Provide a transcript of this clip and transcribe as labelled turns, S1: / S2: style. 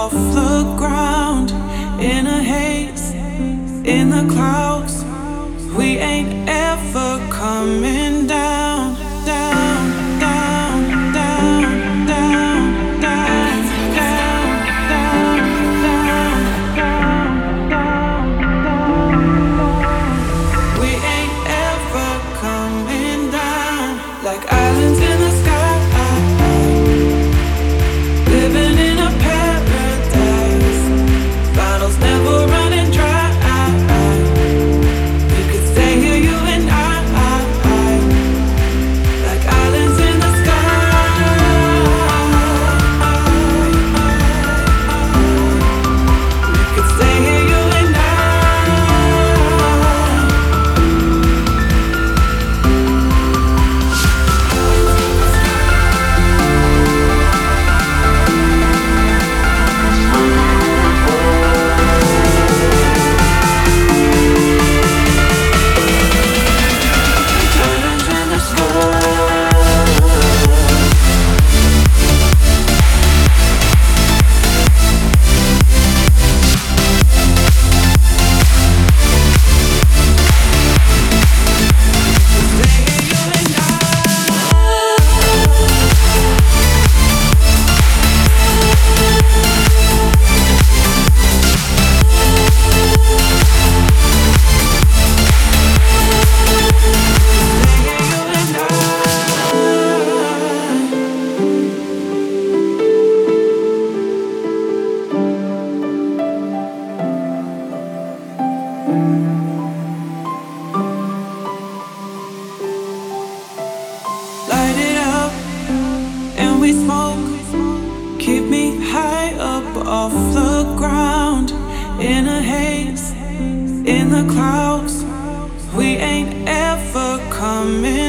S1: off the ground in a haze, in the clouds. We ain't ever coming down, down, down, down, down, down, down, down, down, down, down. We ain't ever coming down like islands in the sky. Living in a paradise, bottles never running dry. We could stay here, you and I, like islands in the sky. We could stay here, you and I. Light it up and we smoke. Keep me high up off the ground in a haze, in the clouds. We ain't ever coming